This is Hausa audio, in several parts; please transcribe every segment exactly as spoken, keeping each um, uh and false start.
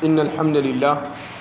إن الحمد لله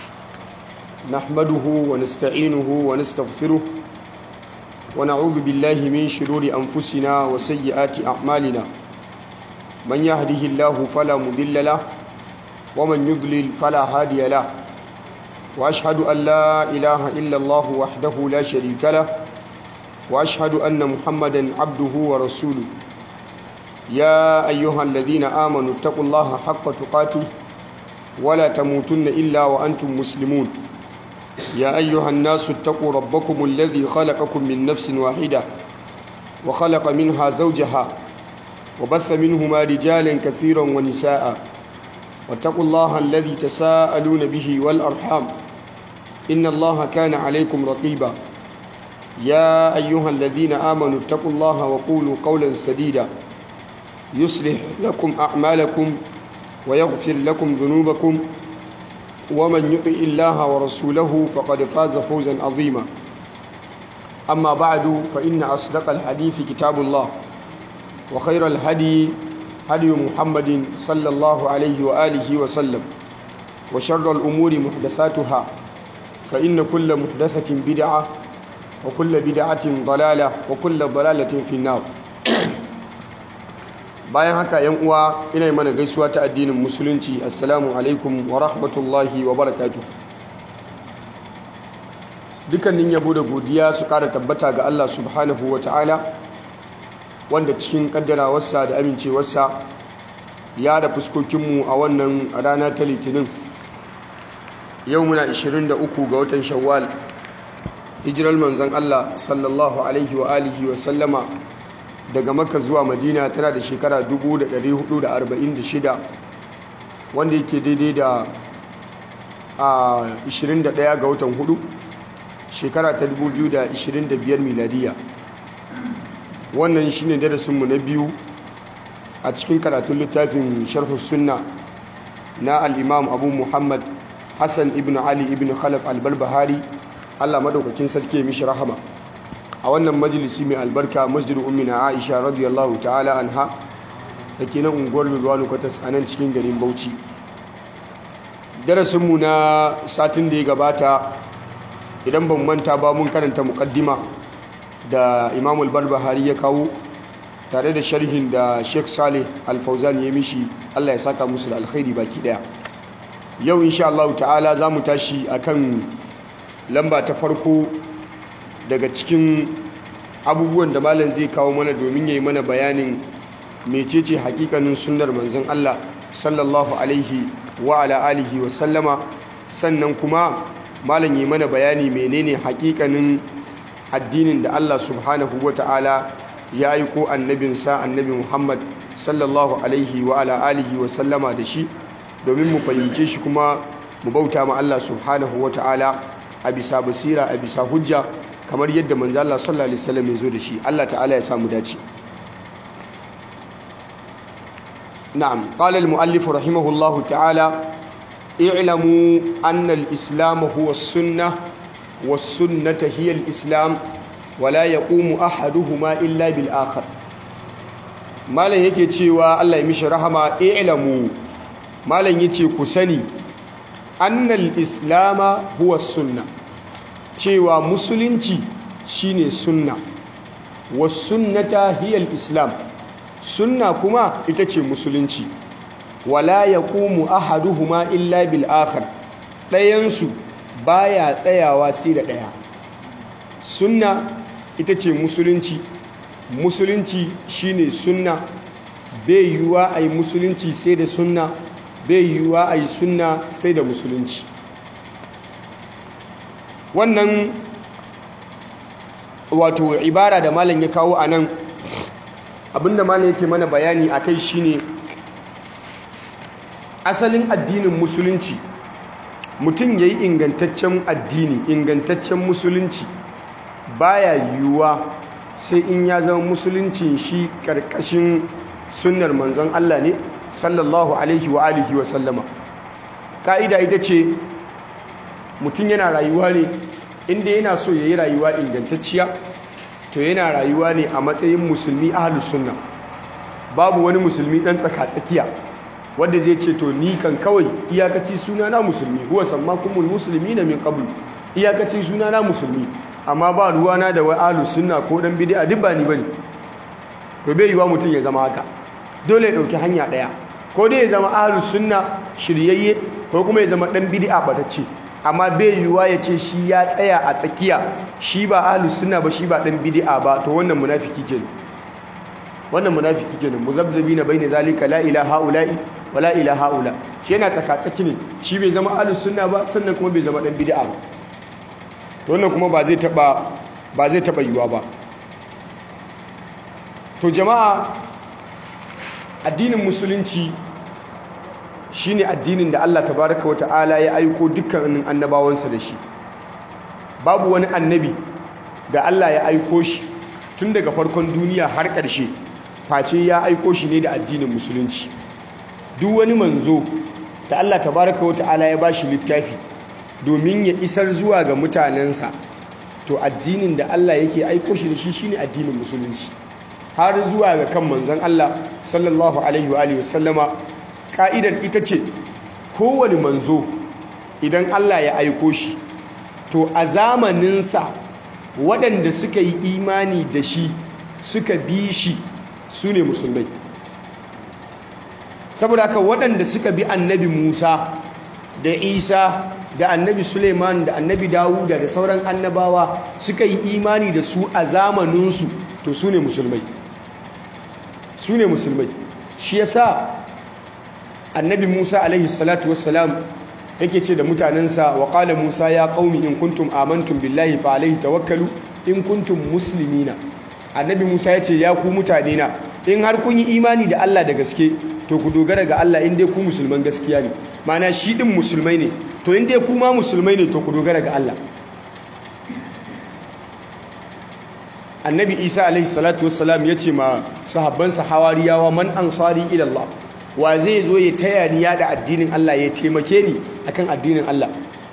نحمده ونستعينه ونستغفره ونعوذ بالله من شرور أنفسنا وسيئات أعمالنا من يهده الله فلا مضل له ومن يضلل فلا هادي له وأشهد أن لا إله إلا الله وحده لا شريك له وأشهد أن محمدا عبده ورسوله يا أيها الذين آمنوا اتقوا الله حق تقاته ولا تموتن إلا وأنتم مسلمون يا أيها الناس اتقوا ربكم الذي خلقكم من نفس واحدة وخلق منها زوجها وبث منهما رجالا كثيرا ونساء واتقوا الله الذي تساءلون به والأرحام إن الله كان عليكم رقيبا يا أيها الذين آمنوا اتقوا الله وقولوا قولا سديدا يصلح لكم أعمالكم ويغفر لكم ذنوبكم ومن يطع الله ورسوله فقد فاز فوزا عظيما أما بعد فإن أصدق الحديث كتاب الله وخير الهدي هدي محمد صلى الله عليه وآله وسلم وشر الأمور محدثاتها فإن كل محدثة بدعة وكل بدعة ضلالة وكل ضلالة في النار. bayan haka yan uwa ina yi mana gaisuwa ta addinin musulunci, assalamu alaikum wa rahmatullahi wa barakatuh. Dukkanin yabo da godiya su kara tabbata ga Allah subhanahu wa ta'ala, wanda cikin kaddarawarsa da amincewarsa ya da fuskokinmu a wannan rana ta litinin. Yau muna ishirin da uku ga watan shawwal, hijirar manzon Allah sallallahu alaihi wa alihi wa sallama daga Makka zuwa Madina tana da shekara dubu da ɗari hudu da arba'in da shida, wanda yake daidai da a ishirin da ɗaya ga watan hudu shekara ta dubu biyu da ishirin da biyar miladiya. Wannan shine darasinmu na biyu a cikin karatun littafin Sharh Sunna na al-Imam Abu Muhammad Hassan ibn Ali ibn Khalaf al-Barbahari, Allah madaukakin sarki ya mishi rahama. A wannan majalisi mai albarka, masjidu ummina Aisha radiyallahu ta'ala anha, da ke nan unguwar Lulwanu Kwatas a nan cikin garin Bauchi. Darasinmu na satin da ya gabata, idan ban manta ba, mun karanta muqaddima da Imam al-Barbahari ya kawo tare da sharhin da Sheikh Saleh Al-Fauzan ya mishi, Allah ya saka musu da alkhairi baki daya. Yau insha Allah ta'ala za mu tashi akan lamba ta farko daga cikin abubuwan da malam zai kawo mana domin ya yi mana bayanin mecece hakikanin sunnar manzon Allah sallallahu alaihi wa ala alihi wa sallama, sannan kuma malam ya yi mana bayani menene hakikanin addinin da Allah subhanahu wa ta'ala ya aiko annabinsa annabi Muhammad sallallahu alaihi wa ala alihi wa sallama da shi, domin mu fahimce shi kuma mu bauta ma Allah subhanahu wa ta'ala a bisa basira, a bisa hujja, kamar yadda manzo Allah sallallahu alaihi wasallam ya zo da shi. Allah ta'ala ya samu dace. Na'am, qala al-muallif rahimahullahu ta'ala, i'lamu anna al-islam huwa as-sunnah was-sunnah hiya al-islam wa la yaqumu ahaduhuma illa bil akhar. Malam yake cewa Allah ya mishi rahama, i'lamu, malam yace ku sani, anna al-islam huwa as-sunnah, cewa musulunci shine sunna, was sunnata hiya al-islam, sunna kuma ita ce musulunci. Wala yaqumu ahaduhuma illa bil akhar, dayan su baya tsayawa sai da daya. Sunna ita ce musulunci, musulunci shine sunna. Bai yiwuwa ai musulunci sai da sunna, bai yiwuwa ai sunna sai da musulunci. Wannan wato ibara da malam ya kawo a nan, abinda malam yake mana bayani a kai shine asalin addinin musulunci. Mutum ya yi ingantaccen addini, ingantaccen musulunci, baya yiwuwa sai in ya zama musuluncin shi ƙarƙashin sunnar manzon Allah ne sallallahu alaihi wa alihi wa sallama. Ka'ida ita ce, mutum yana rayuwa ne, inda yana so ya yi rayuwa ingantacciya, to yana rayuwa ne a matsayin musulmi ahlus sunna. Babu wani musulmi ɗan tsaka-tsakiya wanda zai ce to ni kan kawai iyakaci suna na musulmi huwa sammakumul muslimina min qabl iyakaci suna na musulmi amma ba ruwana da wai ahlus sunna ko dan bid'a duk ba ni bane to bai yiwa mutum ya zama haka dole ya dauki hanya daya ko dai ya zama ahlus sunna shiryayye ko kuma ya zama dan bid'a batacce amma bai yiwa ya ce shi ya tsaya a tsakiya shi ba ahlus sunna ba shi ba dan bid'a ba to wannan munafiki kenan wannan munafiki kenan muzabzabina baina zalika la ilaha ula'i wa la ilaha ula shi yana tsaka tsaki ne shi bai zama ahlus sunna ba sannan kuma bai zama dan bid'a ba to wannan kuma ba zai taba ba zai taba yiwa ba to jama'a addinin musulunci shine addinin da Allah tabaraka wa ta'ala ya aiko dukkanin annabawansa da shi babu wani annabi da Allah ya aiko shi tun daga farkon duniya har ƙarshe face ya aiko shi ne da addinin musulunci duk wani manzo da Allah tabaraka wa ta'ala ya bashi littafi domin ya isar zuwa ga mutanensa to addinin da Allah yake aiko shi da shi shine addinin musulunci har zuwa ga kan manzon Allah sallallahu alaihi wa alihi wasallama ka'idar ita ce kowane manzo idan Allah ya aiko shi to a zamaninsa waɗanda suka yi imani da shi suka bi shi su ne musulmai saboda haka waɗanda suka bi annabi Musa da Isa da annabi Suleiman da annabi Dawuda da sauran annabawa suka yi imani da su a zamaninsu to su ne musulmai su ne musulmai shi yasa annabi Musa alaihi salatu wassalam yake ce da mutanensa wa qala Musa ya qaumi in kuntum amantum billahi fa alaihi tawakkalu in kuntum muslimina annabi Musa ya ce ya ku mutane na in har kun yi imani da Allah da gaske to ku dogara ga Allah in dai ku musulman gaskiya ne mana shi din musulmai ne to in dai ku ma musulmai ne to ku dogara ga Allah annabi Isa alaihi salatu wassalam ya ce ma sahabbansa hawariyawa man ansari ila Allah wa zai zo ya taya ni yada addinin Allah ya taimake ni akan addinin Allah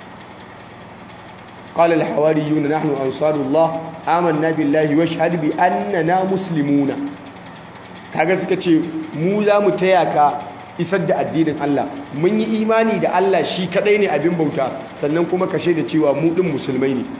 qala al-hawariyun nahnu ansarullah amanna billahi wa shahadu bi annana muslimuna kaga suka ce mu za mu taya ka isar da addinin Allah mun yi imani da Allah shi kadai ne abin bauta sannan kuma ka shaida cewa mu din musulmai ne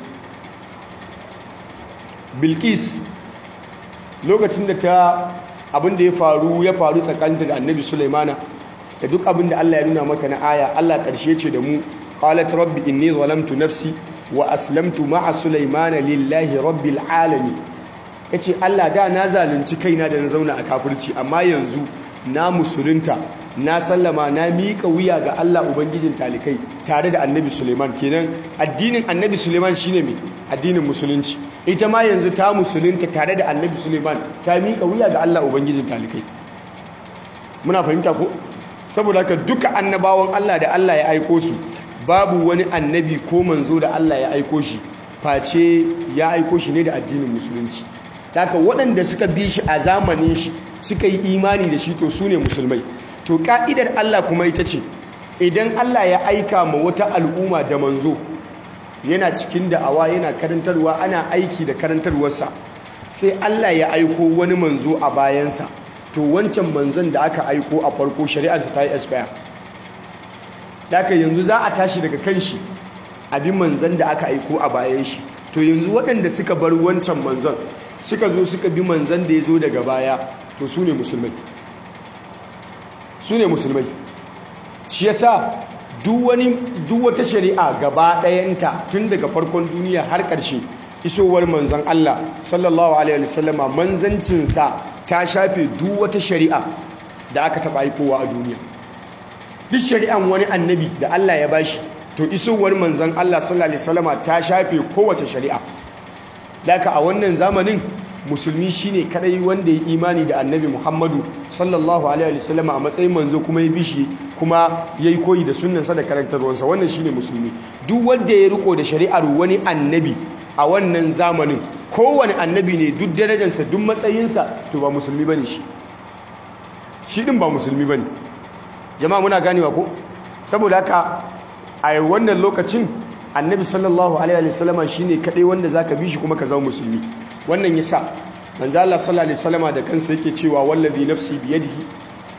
Bilqis lokacin da ta abin da ya faru ya faru tsakaninta da annabi Sulaimana da duk abin da Allah ya nuna maka na aya Allah karshe ce da mu qalat rabbi inni zalamtu nafsi wa aslamtu ma'a Sulaimana lillahi rabbil alamin yace Allah da na zalunci kaina da na zauna a kafirci amma yanzu na musulunta na sallama na mika wuya ga Allah ubangijin talikai tare da annabi Sulaiman kenan addinin annabi Sulaiman shine me addinin musulunci ita ma yanzu ta musulunta tare da annabi Sulaiman ta mika wuya ga Allah ubangijin talikai muna fahimta ko saboda haka duka annabawan Allah da Allah ya aiko su babu wani annabi ko manzo da Allah ya aiko shi face ya aiko shi ne da addinin musulunci haka waɗanda suka bi shi a zamanin shi suka yi imani da shi to su ne musulmai to ka'idar Allah kuma ita ce idan Allah ya aika ma wata al'umma da manzo yana cikin da'awa yana karantarwa ana aiki da karantarwarsa sai Allah ya aiko wani manzo a bayansa to wancan manzon da aka aiko a farko shari'arsa ta yi expire haka yanzu za a tashi daga kan shi abin manzon da aka aiko a bayan shi to yanzu waɗanda suka bar wancan manzon suka zo suka bi manzon da ya zo daga baya to su ne musulmai su ne musulmai shi yasa duk wani duk wata shari'a gaba ɗayanta tun daga farkon duniya har ƙarshe isowar manzon Allah sallallahu alaihi wasallama manzancinsa ta shafe duk wata shari'a da aka taɓa aikowa a duniya duk shari'an wani annabi da Allah ya bashi to isowar manzon Allah sallallahu alaihi wasallama ta shafe kowace shari'a daka a wannan zamanin musulmi shine kadai wanda ya imani da annabi Muhammadu sallallahu alaihi wasallam a matsayin manzo kuma ya bishi kuma yayi koyi da sunnansa da karantarwarsa wannan shine musulmi duk wanda ya riko da shari'ar wani annabi a wannan zamanin kowane annabi ne duk darajarsa duk matsayinsa to ba musulmi bane shi shi din ba musulmi bane jama'a muna ganewa ko saboda haka a wannan lokacin annabi sallallahu alaihi wasallama shine kadai wanda zaka bi shi kuma ka zama musulmi wannan yasa manzo Allah sallallahu alaihi wasallama da kansa yake cewa wallazi nafsi biyadihi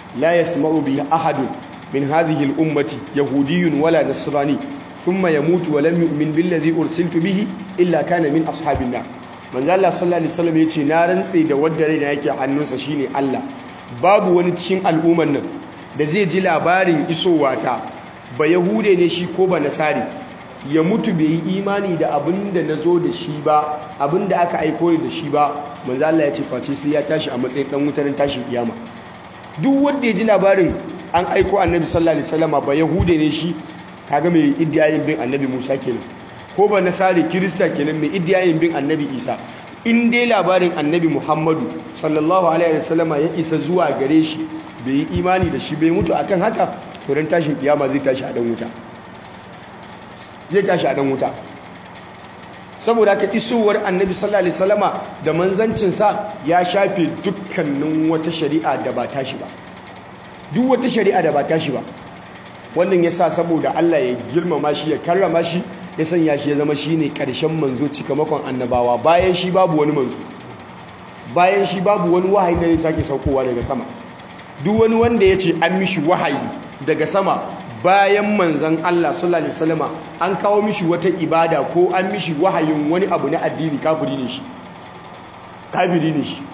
la yasma'u bi ahadun min hadhihi al-ummati yahudiyyun wala nasrani thumma yamutu wa lam yu'min billadhi ursiltu bihi illa kana min ashabin nar manzo Allah sallallahu alaihi wasallam yace na rantse da wanda rai da yake hannunsa shine Allah babu wani cikin al'umman nan da zai ji labarin isowata ba yahude ne shi ko ba nasari ya mutu bai yi imani da abinda nazo da shi ba abinda aka aiko ni da shi ba manzo Allah ya ce face sai ya tashi a matsayin dan wutar tashin kiyama duk wanda ya ji labarin an aiko annabi sallallahu alaihi wasallama ba yahude ne shi kaga mai iddiyayin bin annabi Musa kenan ko ba nasari kirista kenan mai iddiyayin bin annabi Isa in dai labarin annabi Muhammadu sallallahu alaihi wasallama ya isa zuwa gare shi bai yi imani da shi bai mutu akan haka to ran tashin kiyama zai tashi a dan wuta zai tashi a dan wuta saboda haka isowar annabi sallallahu alaihi wasallama da manzancin sa ya shafe dukkanin wata shari'a da ba tashi ba duk wata shari'a da ba tashi ba wannan yasa saboda Allah ya girmama shi ya karrama shi ya sanya shi ya zama shine karshen manzo cikamakon annabawa bayan shi babu wani manzo bayan shi babu wani wahayi da zai sake saukowa daga sama duk wani wanda ya ce an mishi wahayi daga sama bayan manzon Allah sallallahu alaihi wasallama an kawo mishi wata ibada ko an mishi wahayin wani abu na addini kafiri ne shi kafiri ne shi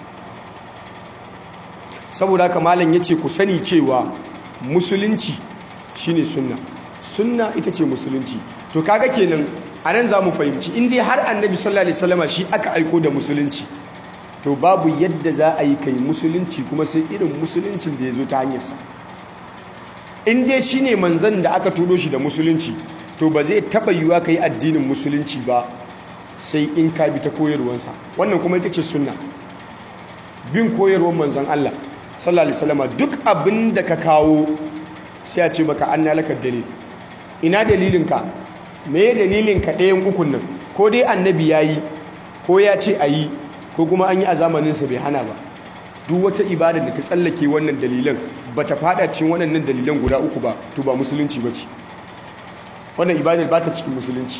saboda haka malam yace ku sani cewa musulunci shine sunna sunna ita ce musulunci to kaga kenan anan zamu fahimci in dai har annabi sallallahu alaihi wasallama shi aka aiko da musulunci to babu yadda za a yi kai musulunci kuma sai irin musuluncin da ya zo ta hanyarsa in dai shi ne manzan da aka turo shi da musulunci to ba zai taɓa yiwuwa ka yi addinin musulunci ba sai in ka bi ta koyarwansa wannan kuma ita ce sunna bin koyarwar manzan Allah sallallahu alaihi wasallama duk abin da ka kawo sai a ce maka anna laka dalil ina dalilinka me dalilinka ɗayan ukun nan ko dai annabi yayi ko ya ce ayi ko kuma an yi a zamaninsa bai hana ba duk wata ibada da ta tsallake wannan dalilan ba ta fada cikin waɗannan dalilan guda uku ba to ba musulunci ba ce wannan ibadar ba ta cikin musulunci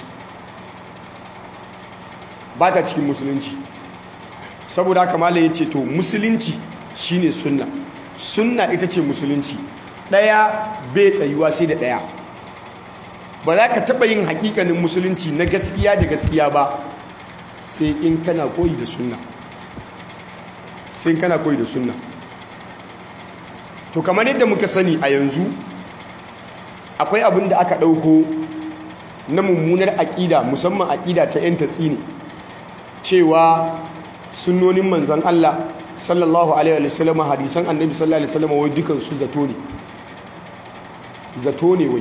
ba ta cikin musulunci saboda haka malam ya ce to musulunci shine sunna sunna ita ce musulunci ɗaya bai tsayuwa sai da ɗaya ba za ka taɓa yin hakikanin musulunci na gaskiya da gaskiya ba sai in kana koyi da sunna sai in kana koyi da sunna to kamar yadda muka sani a yanzu akwai abin da aka ɗauko na mummunar aƙida musamman aƙida ta 'yan tatsi ne cewa sunnonin manzan Allah sallallahu alaihi wasallam hadisan annabi sallallahu alaihi wasallam wai dukan su zato ne zato ne wai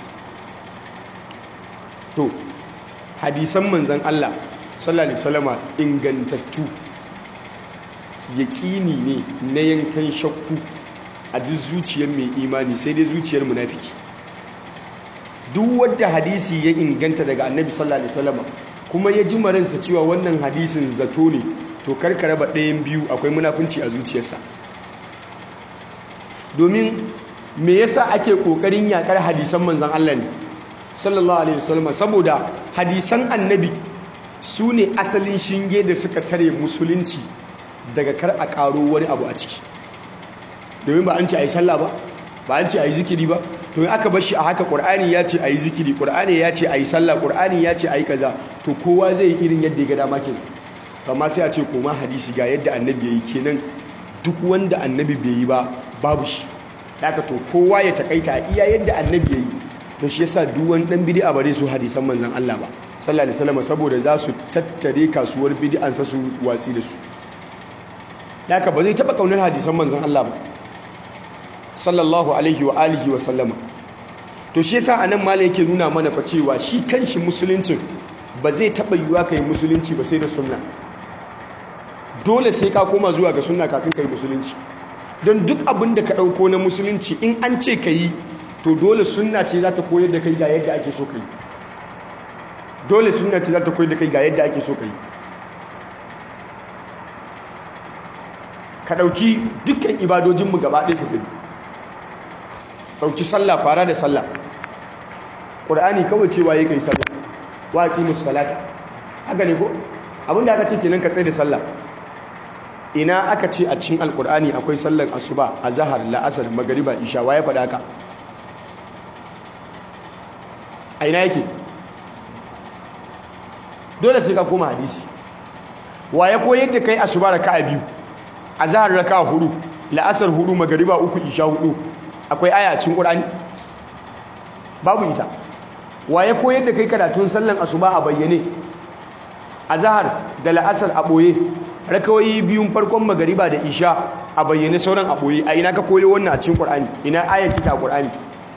to hadisan manzan Allah sallallahu alaihi wasallam ingantattu yaqini ne na yankan shakku a duk zuciyar mai imani sai dai zuciyar munafiki duk wanda hadisi ya inganta daga annabi sallallahu alaihi wasallam kuma ya ji maransa cewa wannan hadisin zato ne to karka raba ɗayan biyu akwai munafunci a zuciyarsa domin me yasa ake kokarin yakar hadisan manzon Allah ne sallallahu alaihi wasallam saboda hadisan annabi su ne asalin shinge da suka tare musulunci daga kar a karo wani abu a ciki domin ba an ce ayi sallah ba ba an ce ayi zikiri ba to in aka bar shi a haka qur'ani ya ce ayi zikiri qur'ani ya ce ayi sallah qur'ani ya ce ayi kaza to kowa zai yi irin yadda ya ga dama kenan amma sai a ce koma hadisi ga yadda annabi yayi kenan duk wanda annabi bai yi ba babu shi haka to kowa ya takaita iya yadda annabi yayi to shi yasa duk wani dan bid'a bare su hadisan manzon Allah ba sallallahu alaihi wasallam saboda za su tattare kasuwar bid'an sa su watsi da su haka ba zai taba kaunar hadisan manzon Allah ba sallallahu alaihi wa alihi wa sallama to shi yasa anan malai yake nuna mana fa cewa shi kanshi musuluncin ba zai taba yiwa kai musulunci ba sai da sunna dole sai ka koma zuwa ga sunna kafin kai musulunci don duk abin da ka dauko na musulunci in an ce kai to dole sunna ce za ta koyar da kai ga yadda ake so kai dole sunna ce za ta koyar da kai ga yadda ake so kai ka dauki dukkan ibadojinmu gaba ɗaya ka gani dauki sallah fara da sallah qur'ani kawai cewa yake kai sallah wa aqimus salata haka ne ko abinda aka ce kenan ka tsaye da sallah ina aka ce a cikin alkur'ani akwai sallar asuba azhar la'asar magriba isha waye faɗa ka a ina yake dole sai ka koma hadisi waye koyar da kai asuba raka'a biyu azhar raka'a hudu la'asar hudu magriba uku isha hudu akwai aya a cikin qur'ani babu ita waye koyar da kai karatun sallan asuba a bayyane azhar da la'asar a boye rakawoyi biyun farkon magariba da isha a bayyane sauran a boye a ina ka koyo wannan a cikin qur'ani ina ayat take a qur'ani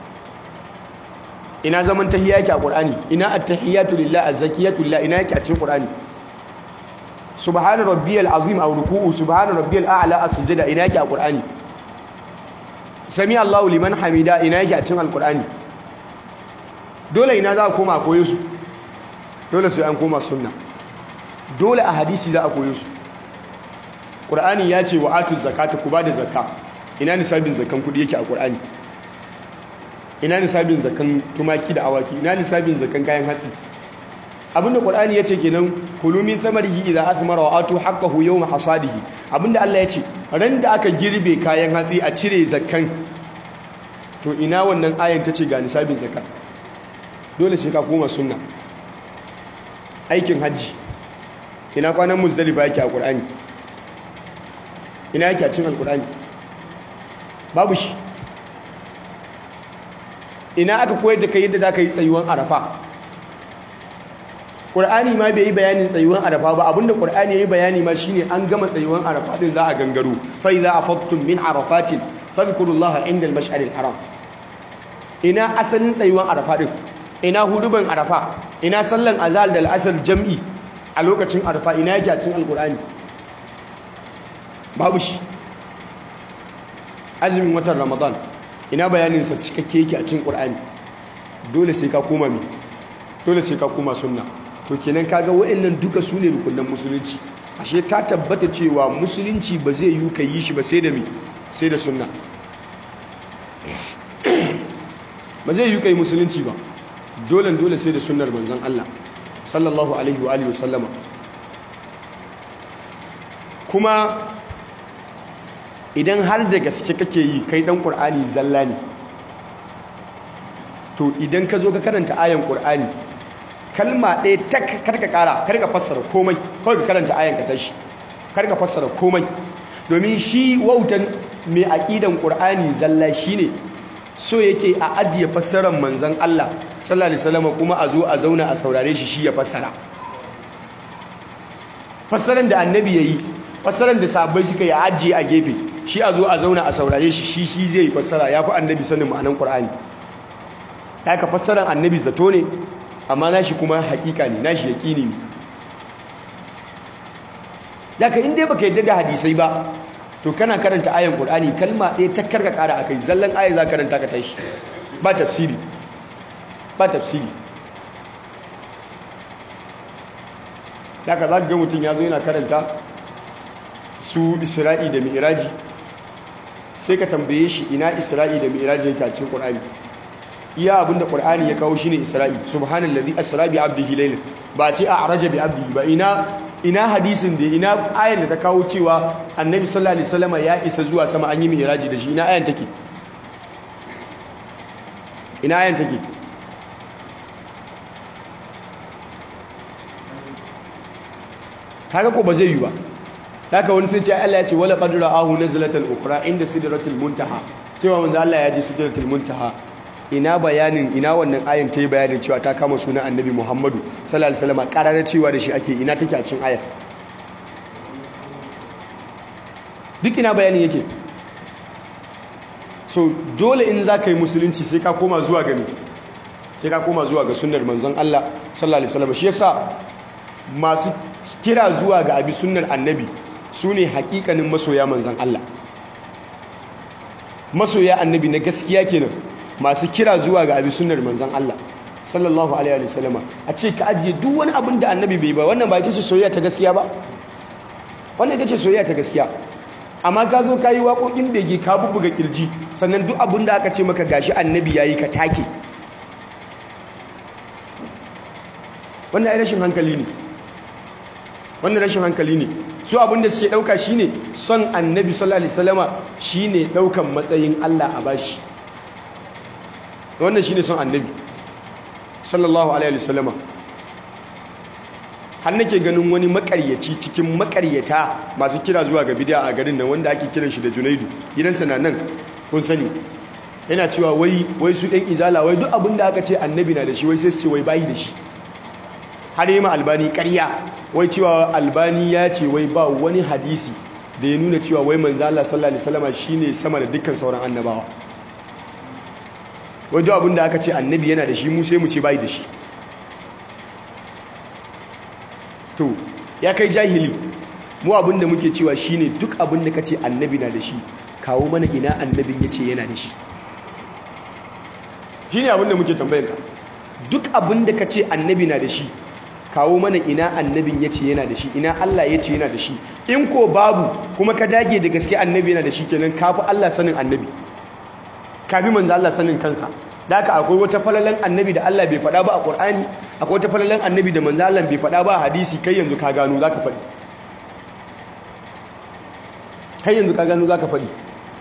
ina zaman tahiyya yake a qur'ani ina at-tahiyatu lillahi az-zakiyatu lillahi ina yake a cikin qur'ani subhana rabbiyal azim aw ruku'u subhana rabbiyal a'la as-sujada ina yake a qur'ani sami Allahu liman hamida ina yake a cikin alqur'ani dole ina za a koma koyo su dole sai an koma sunna dole a hadisi za a koyo su qur'ani ya ce wa atu zakata ku ba da zakka ina nisabin zakkan kudi yake a qur'ani ina nisabin zakkan tumaki da awaki ina nisabin zakkan kayan hatsi abinda qur'ani yace kenan kulu min samarihi idza asmara wa atu haqqahu yawma hasadihi abinda Allah yace ran da aka girbe kayan hatsi a cire zakkan to ina wannan ayan tace ga nisabin zakka dole sai ka koma sunna aikin haji ina kwanan muzdalifa yake a qur'ani ina yake a cikin alqur'ani babu shi ina aka koyar da kai yadda zaka yi tsayuwan arafa qur'ani ma bai yi bayanin tsayuwan arafa ba abinda qur'ani yayi bayani ma shine an gama tsayuwan arafa din za a gangaro fa idza afattum min arafatin fadhkurullaha inda al-mash'aril haram ina asalin tsayuwan arafa din ina huduban arafa ina sallan azal da al'asar jam'i a lokacin arafa ina yake a cikin alqur'ani babu shi azumin watan ramadan ina bayanin sa cikakke yake a cikin qur'ani dole sai ka koma mi dole sai ka koma sunna to kenan kaga wayannan duka su ne rukunin musulunci ashe ta tabbata cewa musulunci ba zai yi ka yi shi ba sai da mi sai da sunna ba zai yi ka yi musulunci ba dole dole sai da sunnar manzon Allah sallallahu alaihi wa alihi wasallama kuma idan har da gaske kake yi kai dan qur'ani zalla ne to idan ka zo ka karanta ayan qur'ani kalma ɗaya tak karka kara karka fassara komai kawai ka karanta ayan ka tashi karka fassara komai domin shi wautan mai aqidan qur'ani zalla shine so yake a ajiye fassarar manzon Allah sallallahu alaihi wasallam kuma a zo a zauna a saurare shi shi ya fassara fassarar da annabi yayi fassarar da sahabbai suka yi ajiye a gefe shi a zo a zauna a saurare shi shi shi zai yi fassara yafi annabi sanin ma'anar Qur'ani haka fassarar annabi zato ne amma nashi kuma hakika ne nashi yaqini ne daga inda baka yadda da hadisai ba to kana karanta ayan Qur'ani kalma ɗaya ta karka ƙara akai zallan aya za ka karanta ka tashi ba tafsiri ba tafsiri daga za ka ga mutum ya zo yana karanta su Isra'i da Mi'raji sai ka tambaye shi ina Isra'i da Mi'raji yake a cikin Qur'ani iya abinda Qur'ani ya kawo shine Isra'i subhanallazi asra bi 'abdihi laylan ba ce a'raja bi 'abdihi ba ina ina hadisin da ina ayan da ta kawo cewa annabi sallallahu alaihi wasallam ya isa zuwa sama an yi mi'raji da shi ina ayan take ina ayan take kaga ko ba zai yi ba haka wani sai ce Allah ya ce wala qad ra'ahu nazlatan ukhra inda sidratul muntaha cewa manzo Allah ya ji sidratul muntaha ina bayanin ina wannan ayan ta yi bayanin cewa ta kama sunan annabi Muhammadu sallallahu alaihi wasallam kararar cewa da shi ake ina take a cikin ayar duk ina bayanin yake so dole in za ka yi musulunci sai ka koma zuwa ga sai ka koma zuwa ga sunnar manzon Allah sallallahu alaihi wasallam shi yasa masu kira zuwa ga abi sunnar annabi su ne hakikanin masoya manzon Allah masoya annabi na gaskiya kenan masu kira zuwa ga abi sunnar manzon Allah sallallahu alaihi wasallam a ce ka ajiye duk wani abin da annabi bai ba wannan ba ita ce soyayya ta gaskiya ba wannan ita ce soyayya ta gaskiya amma ka zo ka yi waƙoƙin bege ka bubbuga kirji sannan duk abin da aka ce maka gashi annabi yayi ka take wannan ai rashin hankali ne wannan rashin hankali ne su abin da suke dauka shine son annabi sallallahu alaihi wasallama shine daukan matsayin Allah a bashi wannan shine son annabi sallallahu alaihi wasallama har nake ganin wani makaryaci cikin makaryata masu kira zuwa ga bid'a a garin nan wanda ake kiran shi da Junaidu gidansa na nan kun sani yana cewa wai wai su ɗan izala wai duk abin da aka ce annabi na da shi wai sai su ce wai bayi da shi har yi ma albani ƙarya wai cewa albani ya ce wai ba wani hadisi da ya nuna cewa wai manzo Allah sallallahu alaihi wasallama shine sama da dukkan sauran annabawa wai duk abin da aka ce annabi yana da shi mu sai mu ce bayi da shi to ya kai jahili mu abin da muke cewa shine duk abin da kace annabi na da shi kawo mana ina annabin yace yana da shi shine abin da muke tambayar ka duk abin da kace annabi na da shi kawo mana ina annabin yace yana da shi ina Allah yace yana da shi in ko babu kuma ka dage da gaske annabi yana da shi kenan kafi Allah sanin annabi kafi manzo Allah sanin kansa da haka akwai wata falalan annabi da Allah bai faɗa ba a Qur'ani akwai wata falalan annabi da manzo Allah bai faɗa ba a hadisi kai yanzu ka gano zaka faɗi kai yanzu ka gano zaka faɗi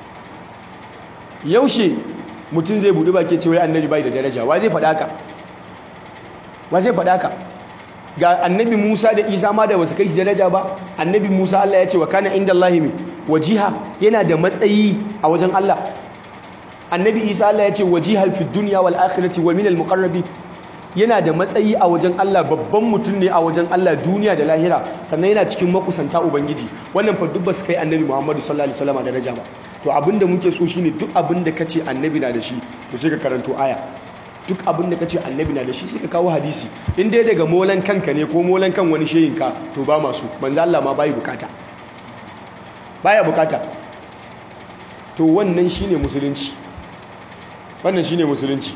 yaushe mutum zai buɗe baki ce wai annabi bai da daraja wa zai faɗa ka wa zai faɗa ka ga annabi Musa da Isa ma da wasu kai daraja ba annabi Musa Allah ya ce wa kana indallahi wajiha yana da matsayi a wajen Allah annabi Isa Allah ya ce wajihan fid dunya wal akhirati wa minal muqarrabin yana da matsayi a wajen Allah babban mutum ne a wajen Allah duniya da lahira sannan yana cikin makusanta ubangiji wannan fa duk ba su kai annabi Muhammadu sallallahu alaihi wasallam daraja ba to abinda muke so shine duk abinda kace annabi na da shi to sai ka karanto aya duk abinda kace annabi na da shi sai ka kawo hadisi in dai daga molan kanka ne ko molan kan wani shehinka to ba masu manzo Allah ma bai bukata baya bukata to wannan shine musulunci wannan shine musulunci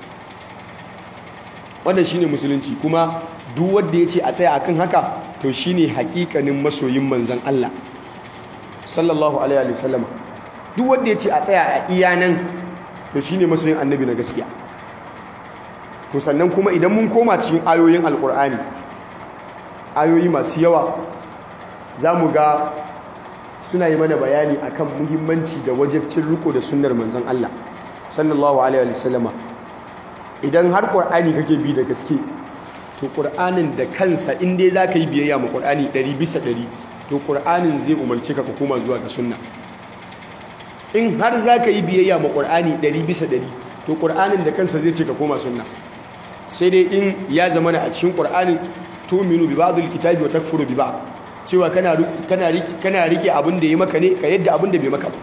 wannan shine musulunci kuma duk wanda yace a tsaya akan haka to shine hakikanin masoyin manzon Allah sallallahu alaihi wasallam duk wanda yace a tsaya a iyanan to shine masoyin annabi na gaskiya to sannan kuma idan mun koma cikin ayoyin alkur'ani ayoyi masu yawa zamu ga suna yi mana bayani akan muhimmanci da wajibcin riko da sunnar manzon Allah sallallahu alaihi wasallama idan har qur'ani kake bi da gaske to qur'anin da kansa in dai zaka yi biyayya ma qur'ani ɗari bisa ɗari to qur'anin zai umarce ka ka koma zuwa ga sunna in har zaka yi biyayya ma qur'ani ɗari bisa ɗari to qur'anin da kansa zai ce ka koma sunna sai dai in ya zama a cikin qur'anin tu'minu bi ba'dil kitabi wa takfuru bi ba'd cewa kana kana kana rike abin da ya maka ne ka yadda abin da bai maka ba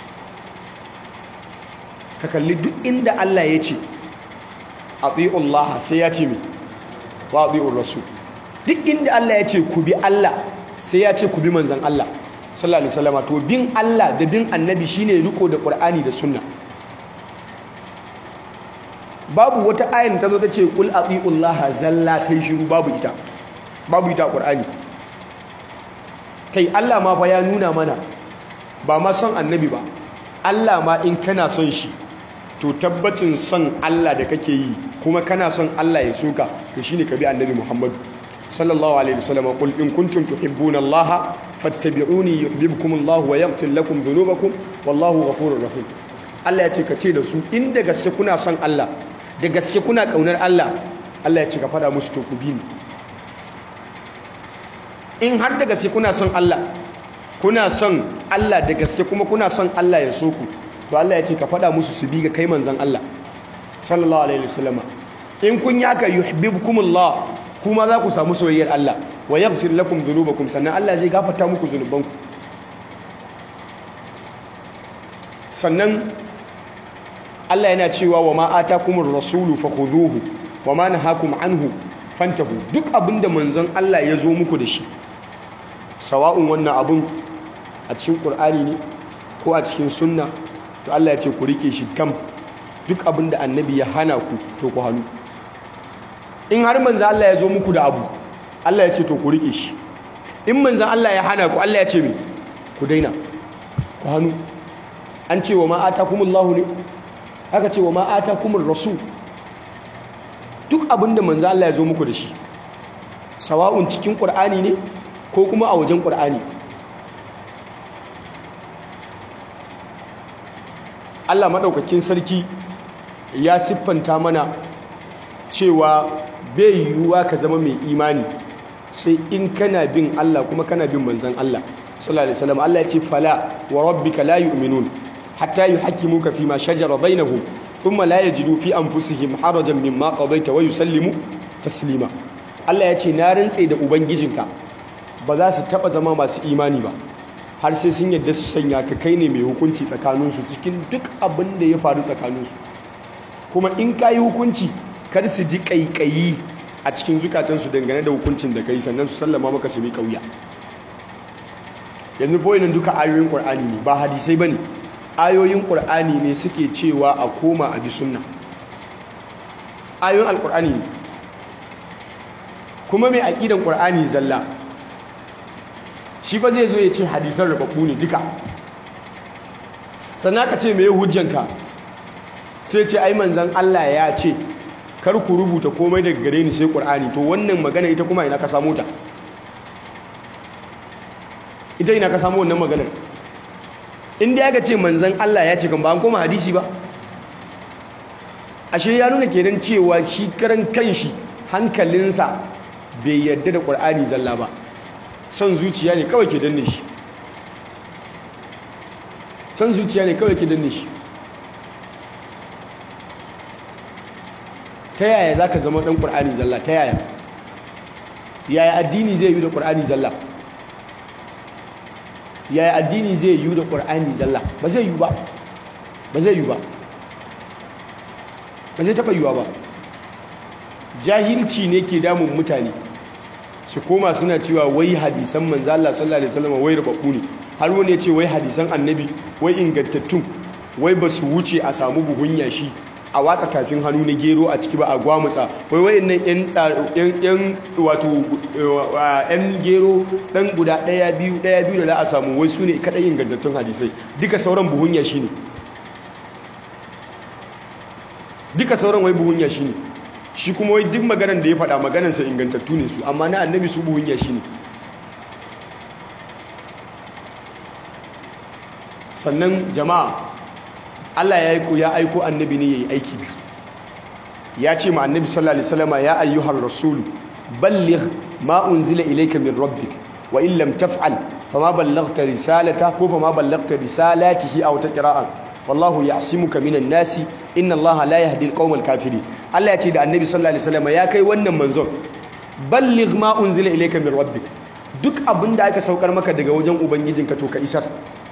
ka kalli duk inda Allah ya ce ati'ullaha sai ya ce mi wa ati'ur rasul duk inda Allah ya ce ku bi Allah sai ya ce ku bi manzon Allah sallallahu alaihi wasallam to bin Allah da bin annabi shine riko da Qur'ani da sunna babu wata ayin ta zo ta ce kul ati'ullaha zalla tai shiru babu ita babu ita Qur'ani kai Allah ma fa ya nuna mana ba ma son annabi ba Allah ma in kana son shi to tabbacin son Allah da kake yi kuma kana son Allah ya soka to shine ka bi annabi Muhammad sallallahu alaihi wasallam qul in kuntum tuhibbuna Allah fattabi'uni yuhibbukum Allah wa yaghfir lakum dhunubakum wallahu ghafurur rahim Allah ya ce ka ce da su in da gaske kuna son Allah da gaske kuna kaunar Allah Allah ya ce ka fada musu to ku bi ni in har da gaske kuna son Allah kuna son Allah da gaske kuma kuna son Allah ya so ku to Allah ya ce ka faɗa musu su bi ga kai manzon Allah sallallahu alaihi wasallam in kun yaka yuhibbukumullah kuma za ku samu soyayyar Allah wa yaghfir lakum dhunubakum sannan Allah zai gafarta muku zunubanku sannan Allah yana cewa wa ma atakumur rasulu fakhudhuhu wa ma nahakum anhu fantahu duk abinda manzon Allah ya zo muku da shi sawa'un wannan abun a cikin Qur'ani ne ko a cikin sunna to Allah ya ce ku rike shi kam duk abinda annabi ya hana ku to ku hannu in har manzon Allah ya zo muku da abu Allah ya ce to ku rike shi in manzon Allah ya hana ku Allah ya ce me ku daina ku hannu an ce wa ma atakumullahu ne aka ce wa ma atakumur rasul duk abinda manzon Allah ya zo muku da shi sawa'un cikin Qur'ani ne ko kuma a wajen ƙur'ani. Allah maɗaukakin sarki ya siffanta mana cewa bai yiwuwa ka zama mai imani sai in kana bin Allah kuma kana bin manzan Allah sallallahu alaihi wasallam. Allah ya ce fala wa rabbika la yu'minun hatta yuhakkimuka fima shajara bainahum thumma la yajidu fi anfusihim harajan mimma qadaita wa yusallimu taslima. Allah ya ce na rantse da ubangijinka ba za su taba zama masu imani ba har sai sun yadda su sanya ka kai ne mai hukunci tsakaninsu cikin duk abin da ya faru tsakaninsu, kuma in ka yi hukunci kar su ji ƙaiƙayi a cikin zukatansu dangane da hukuncin da ka yi, sannan su sallama maka su mi kauya. yanzu boyinan duka ayoyin ƙur'ani ne ba hadisai ba ne, ayoyin ƙur'ani ne suke cewa a koma a bi sunna. ayoyin alƙur'ani ne. kuma mai aƙidan ƙur'ani zalla shi ba zai zo ya ce hadisan rubabbu ne duka, sannan ka ce mai hujjanka sai ce ai manzan Allah ya ce kar ku rubuta komai daga gare ni sai Qur'ani. To wannan magana ita kuma ina ka samu ta? Ita ina ka samu wannan maganar? Inda ya ga ce manzan Allah ya ce kan ba an koma hadisi ba, ashe ya nuna kenan cewa shi karan kanshi hankalinsa bai yarda da Qur'ani zalla ba, son zuciya ne kawai ke danne shi son zuciya ne kawai ke danne shi ta yaya za ka zama ɗan ƙur'ani zalla? ta yaya yaya addini zai yi da ƙur'ani zalla? yaya addini zai yi da ƙur'ani zalla? ba zai yi ba ba zai yi ba ba zai taɓa yiwa ba. jahilci ne ke damun mutane su koma suna cewa wai hadisan manzo Allah sallallahu alaihi wasallam wai rubabbu ne, har wani ya ce wai hadisan annabi wai ingantattun wai ba su wuce a samu buhun yashi a watsa tafin hannu na gero a ciki ba a gwamutsa, wai wayannan yan yan wato yan gero dan guda daya biyu daya biyu da za a samu wai su ne kadai ingantattun hadisai, duka sauran buhun yashi ne, duka sauran wai buhun yashi ne. Shi kuma wai duk maganar da ya faɗa maganarsa ingantattu ne su, amma na annabi su buhun yashi ne. sannan jama'a Allah ya aiko ya aiko annabi ne yayi aiki biyu. Ya ce ma annabi sallallahu alaihi wasallam ya ayyuhar rasul balligh ma unzila ilayka min rabbik wa in lam taf'al fama ballaghta risalata ko fama ballaghta risalatihi aw taqra'a wallahu ya'simuka minan nasi inna Allaha la yahdi al-qawmal kafirin. Allah ya ce da annabi sallallahu alaihi wasallam ya kai wannan manzon balligh ma unzila ilayka min rabbik, duk abinda aka saukar maka daga wajen ubangijinka to ka isar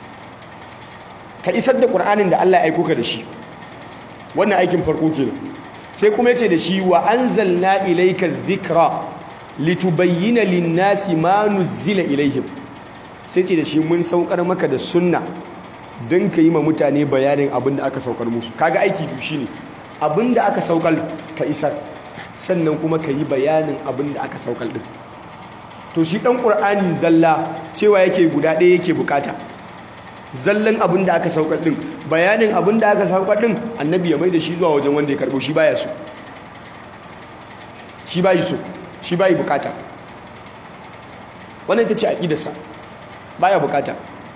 ka isar da Qur'anin da Allah ya aiko ka da shi. Wannan aikin farko kenan. Sai kuma yace da shi wa anzalna ilayka dhikra litubayyana lin-nasi ma nuzila ilayhim. Sai ce da shi mun saukar maka da sunna don ka yi ma mutane bayanin abin da aka saukar musu. Kaga aiki biyu shine abin da aka saukar ka isar, sannan kuma ka yi bayanin abin da aka saukar din. To shi dan Qur'ani zalla cewa yake guda ɗaya yake bukata, zallan abin da aka saukar din, bayanin abin da aka saukar din annabi ya mai da shi zuwa wajen wanda ya karbo, shi baya so shi bayi so shi bayi bukata. Wannan ita ce aqidarsa, baya bukata.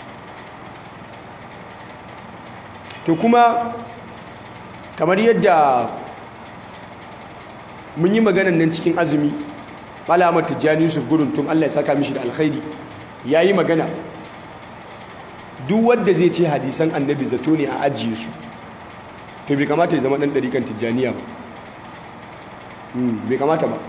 To kuma kamar yadda mun yi maganan nan cikin azumi, Malamar Tijjani Yusuf Guruntum Allah ya saka mishi da alkhairi yayi magana, duk wanda zai ce hadisan annabi zato ne a ajiye su to bai kamata ya zama dan dariƙan Tijjaniya ba. bai kamata ba,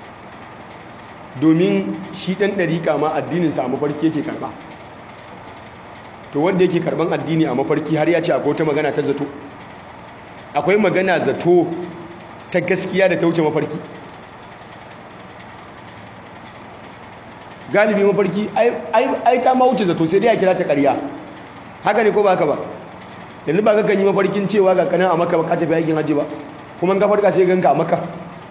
domin shi dan dariƙa ma addininsa a mafarki yake karba. To wanda yake karban addini a mafarki har ya ce akwai wata magana ta zato? Akwai magana zato ta gaskiya da ta wuce mafarki? Galibi mafarki ai ta ma wuce zato, sai dai a kira ta ƙarya. Haka ne ko ba haka ba? Yanzu ba ka kan yi mafarkin cewa ga kanan a Makka ba ka tafi aikin hajji ba, kuma in ka farka sai ganka a Makka.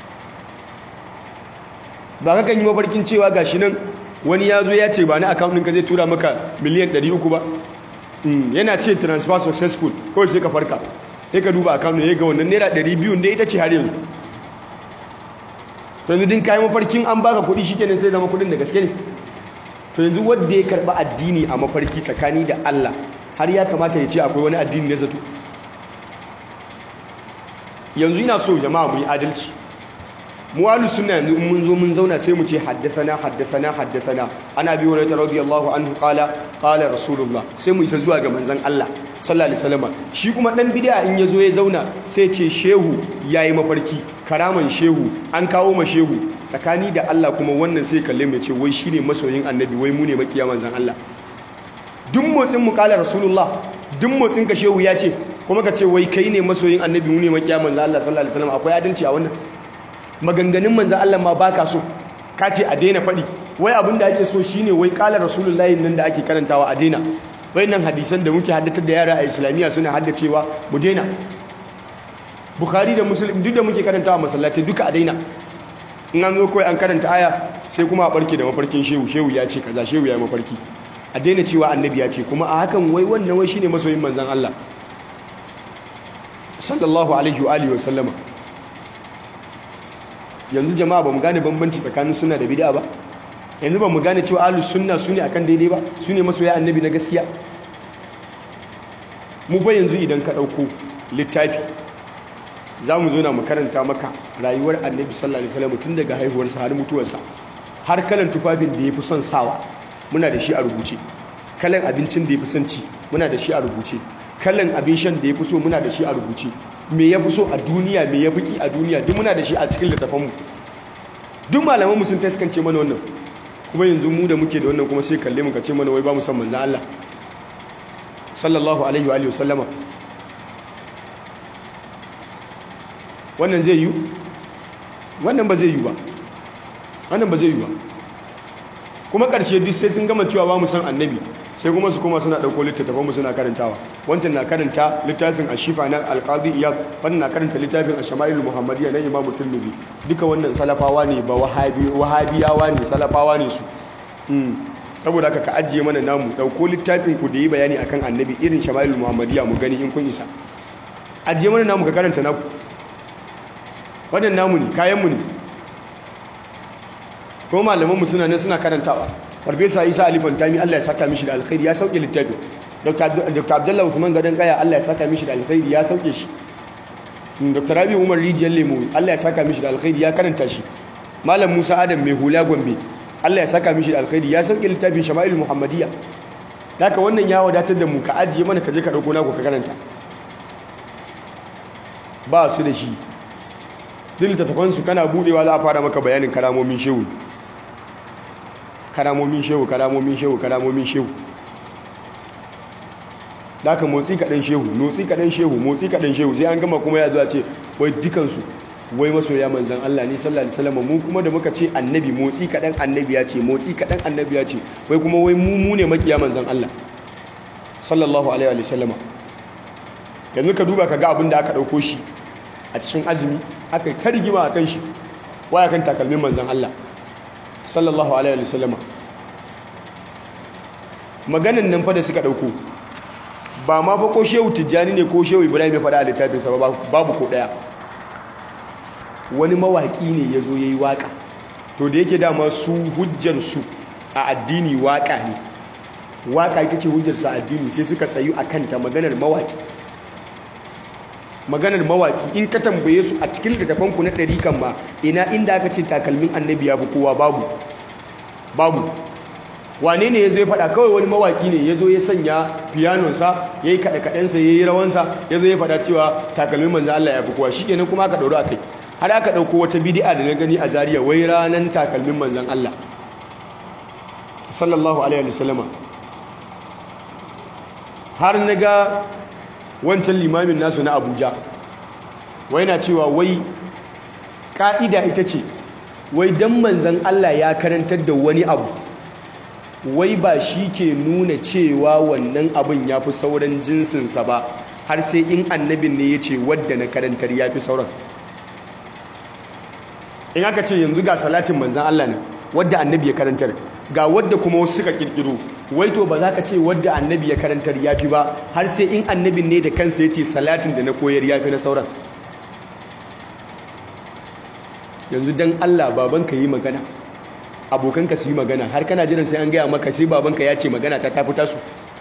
Ba ka kan yi mafarkin cewa ga shi nan wani ya zo ya ce ba ni account ɗinka zai tura maka miliyan ɗari uku ba, yana ce transfer successful, kawai sai ka farka sai ka duba account ne ga wannan naira ɗari biyu da ita ce har yanzu. To yanzu din kayan mafarkin an baka kuɗi shikenan sai zama kuɗin da gaske ne? to yanzu wanda ya karɓi addini a mafarki tsakani da Allah har ya kamata ya ce akwai wani addini na zato? Yanzu ina so jama'a mu yi adalci. mu ahlus sunna yanzu in mun zo mun zauna sai mu ce haddathana haddathana haddathana ana bi hurairah radiyallahu anhu qala qala rasulullah sai mu isa zuwa ga manzon Allah sallallahu alaihi wasallam. Shi kuma dan bid'a in yazo ya zauna sai ce shehu yayi mafarki, karaman shehu an kawo ma shehu. Tsakani da Allah kuma wannan sai kalle mu ce wai shine masoyin annabi, wai mu ne makiya manzon Allah. Duk motsin mu qala rasulullah, duk motsin ka shehu ya ce, kuma ka ce wai kai ne masoyin annabi, mu ne makiya manzon Allah sallallahu alaihi wasallam. Akwai adalci a wannan? Maganganun manzan Allah ma baka so, ka ce a daina faɗi. Wai abin da ake so shine wai ƙala rasulullahi nan da ake karantawa a daina. Wai nan hadisan da muke haddatar da yara a islamiyya suna haddacewa mu daina. Bukhari da Muslim duk da muke karantawa masallatai duka a daina. In an zo kawai an karanta aya sai kuma a barke da mafarkin shehu, shehu ya ce kaza, shehu ya mafarki. A daina cewa annabi ya ce, kuma a hakan wai wannan wai shine masoyin manzan Allah sallallahu alaihi wa alihi wa sallama. Yanzu jama'a ba mu gane bambanci tsakanin sunna da bid'a ba? Yanzu ba mu gane cewa ahlus sunna sune akan daidai ba, sune masoya annabi na gaskiya? Mu ba yanzu idan ka dauko littafi zamu zo na mu karanta maka rayuwar annabi sallallahu alaihi wasallam tun daga haihuwarsa har mutuwarsa, har kalan tufafin da yafi son sawa muna da shi a rubuce, kalan abincin da yafi son ci muna da shi a rubuce, kalan abin shan da yafi so muna da shi a rubuce, me ya fi so a duniya, me ya fi ki a duniya, duk muna da shi a cikin littafanmu. Duk malamanmu sun taskance mana wannan. Kuma yanzu mu da muke da wannan kuma sai kalle mu ka ce mana wai ba mu san manzan Allah sallallahu alaihi wa alihi wasallama. Wannan zai yi? Wannan ba zai yi ba. Wannan ba zai yi ba. Kuma ƙarshe duk sai sun gama cewa ba mu san annabi, sai kuma su kuma suna ɗauko littattafanmu suna karantawa. Wancan na karanta littafin ashifa na alqadi iyab, wannan na karanta littafin ashama'il muhammadiyya na imamu tirmidhi. Duka wannan salafawa ne, ba wahabi wahabiyawa ne, salafawa ne su. Saboda haka ka ajiye mana namu, ɗauko littafin ku da yi bayani akan annabi irin shama'il muhammadiyya mu gani in kun isa. Ajiye mana namu ka karanta naku. Wannan namu ne, kayan mu ne. Ko malaman mu suna nan suna karantawa. Farfesa Isa Ali Fantami Allah ya saka mishi da alkhairi ya sauke littafin. Dr. Abdullah Usman Gadan Kaya Allah ya saka mishi da alkhairi ya sauke shi. Dr. Rabi Umar Rijiyar Lemo Allah ya saka mishi da alkhairi ya karanta shi. Malam Musa Adam mai hula Gombe Allah ya saka mishi da alkhairi ya sauke littafin Shama'il Muhammadiyya. Haka wannan ya wadatar da mu, ka ajiye mana ka je ka dauko naku ka karanta. Ba su da shi. Duk littattafan su kana budewa za a fara maka bayanin karamomin shehu. Karamomin shehu, karamomin shehu, karamomin shehu. Daka motsi kaɗan shehu, motsi kaɗan shehu, motsi kaɗan shehu, sai an gama kuma ya zuwa ce wai dukansu wai masoya manzan Allah ne sallallahu alaihi wasallam. Mu kuma da muka ce annabi, motsi kaɗan annabi ya ce, motsi kaɗan annabi ya ce, wai kuma wai mu mu ne makiya manzan Allah sallallahu alaihi wasallam. Yanzu ka duba ka ga abin da aka ɗauko shi a cikin azumi, aka yi ta rigima a kan shi, waya kan takalmin manzan Allah sallallahu alaihi wasallam. Maganan nan fa da suka dauko ba ma fa ko shehu tijjani ne ko shehu ibrahim ya fada a littafinsa ba, babu ko daya. Wani mawaki ne ya zo ya yi waka, to da yake dama su hujjarsu a addini waka ne, waka ita ce hujjarsu a addini, sai suka tsayu a kanta maganar mawaki. Maganar mawaki in ka tambaye su a cikin littafanku na ɗari kan ma ina inda aka ce takalmin annabi ya fi kowa, babu babu. Wane ne ya zo ya faɗa? Kawai wani mawaki ne ya zo ya sanya piyanonsa, ya yi kaɗe-kaɗensa, ya yi rawansa, ya zo ya faɗa cewa takalmin manzan Allah ya fi kowa. Shi kenan kuma aka ɗauro a kai, har aka ɗauko wata bidi'a da na gani a Zariya, wai ranar takalmin manzan Allah sallallahu alaihi wasallama. Har na ga wancan limamin nasu na Abuja wai na cewa wai ƙa'ida ita ce wai dan manzan Allah ya karantar da wani abu, wai ba shi ke nuna cewa wannan abin ya fi sauran jinsinsa ba, har sai in annabin ne ya ce wadda na karantar ya fi sauran. In aka ce yanzu ga salatin manzan Allah ne wadda annabi ya karantar, ga wadda kuma wasu suka kirkiro, wai to ba za ka ce wadda annabi ya karantar ya fi ba, har sai in annabin ne da kansa ya ce salatin da na koyar ya fi na sauran. Yanzu dan Allah babanka yi magana, abokanka su yi magana har kana jiran sai an gaya maka sai babanka ya ce magana ta tafi tasu.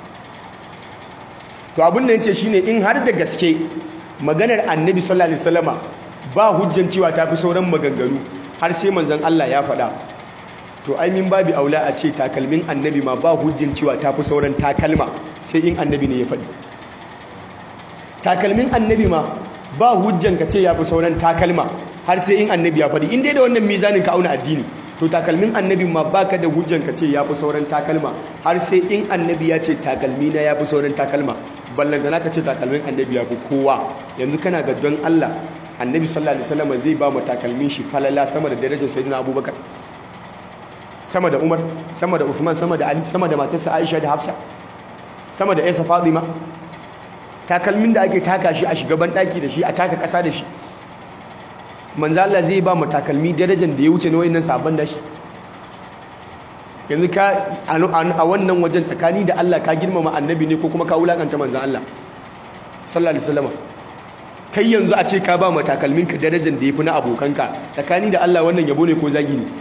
To abin da yace shine in har da gaske maganar annabi sallallahu alaihi wasallama ba hujjan cewa ta fi sauran maganganu har sai manzon Allah ya faɗa, to ai min babi aula a ce takalmin annabi ma ba hujjan cewa ta fi sauran takalma sai in annabi ne ya faɗi. Takalmin annabi ma ba hujjan ka ce ya fi sauran takalma har sai in annabi ya faɗi. In dai da wannan mizanin ka auna addini, to takalmin annabi ma baka da hujjan ka ce ya fi sauran takalma har sai in annabi ya ce takalmi na ya fi sauran takalma. Ballantana ka ce takalmin annabi ya fi kowa. Yanzu kana ga don Allah annabi sallallahu alaihi wasallam zai ba mu takalmin shi falala sama da darajar sayyidina Abubakar, sama da Umar, sama da Uthman, sama da Ali, sama da matarsa Aisha da Hafsa, sama da Aisha Fatima? Takalmin da ake taka shi a shugaban daki da shi, a taka kasa da shi, manzo Allah zai ba mu takalmi darajar da ya wuce na wayannan sabon da shi. Yanzu ka a wannan wajen tsakani da Allah ka girmama annabi ne ko kuma ka wulakanta manzo Allah sallallahu alaihi wasallam? Kai yanzu a ce ka ba mu takalmin ka darajar da yafi na abokanka, tsakani da Allah wannan yabo ne ko zagi ne?